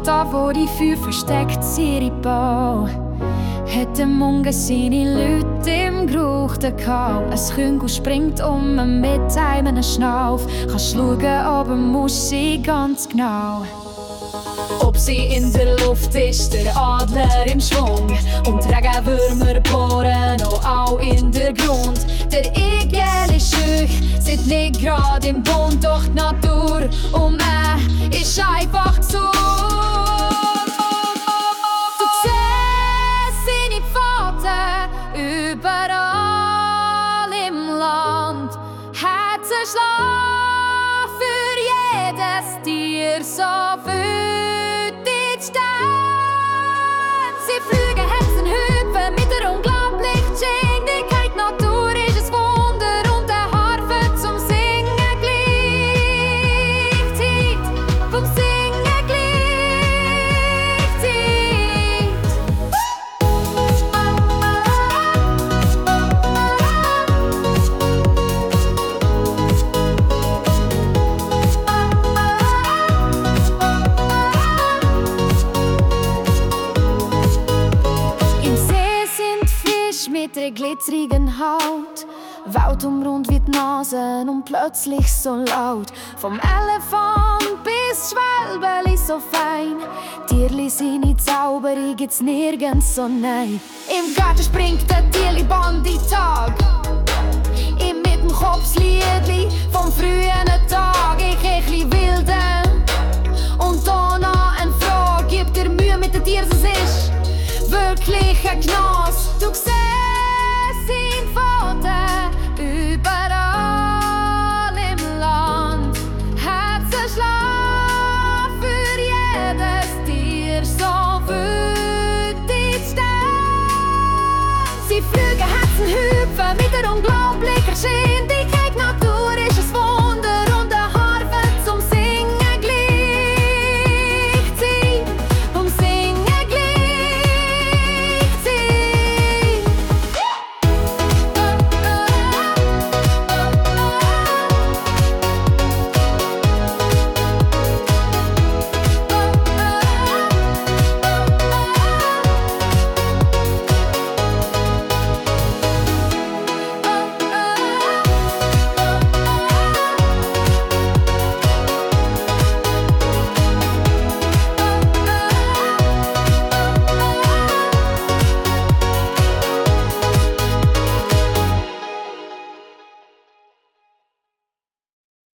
da wo die Feuer versteckt ihre Bau. Heute Morgen seine Leute im geruchten Kau. Ein Küngel springt mit einem Schnauf. Kannst schauen, aber muss sie ganz genau. Ob sie in der Luft ist, der Adler im Schwung. Und Regenwürmer bohren auch in der Grund. Der Igel ist schüch, sind nicht grad im Bund. Doch die Natur ist einfach zu. Du siehst seine Pfoten überall im Land. Herzenschlag für jedes Tier, so wütig steht. Sie fliegen, hetzen, hüpfen mit der unglaublichen Geschwindigkeit. Natur ist ein Wunder und der Harfe zum Singen gleichzeitig. Vom Singen gleichzeitig. Im See sind Fische mit der glitzerigen Haut. Welt umrund wie die Nase und plötzlich so laut. Vom Elefant bis Schwalbeli so fein. Tierli seine Zauberung gibt's nirgends so nein. Im Garten springt der Tierli-Bandi Tag. Im mit dem Kopfsliedli vom frühen Tag. Ich wilde und da noch eine Frage. Gibt dir Mühe mit den Tieren, es ist wirklich ein Genuss. Du siehst ihn Pfoten überall im Land. Herzenschlag für jedes Tier, so wütig steht. Sie fliegen, Herzen hüpfen mit der unglaublichen Geschwindigkeit.